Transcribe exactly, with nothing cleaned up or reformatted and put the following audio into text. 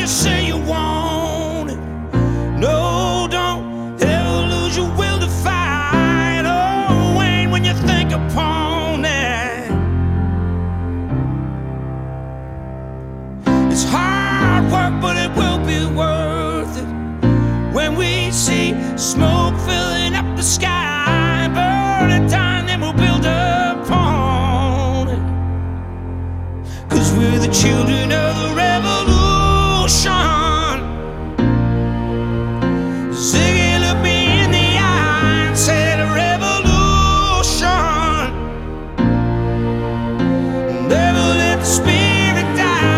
you say you want it. No, don't ever lose your will to fight. Oh, Wayne, when you think upon it, it's hard work, but it will be worth it when we see smoke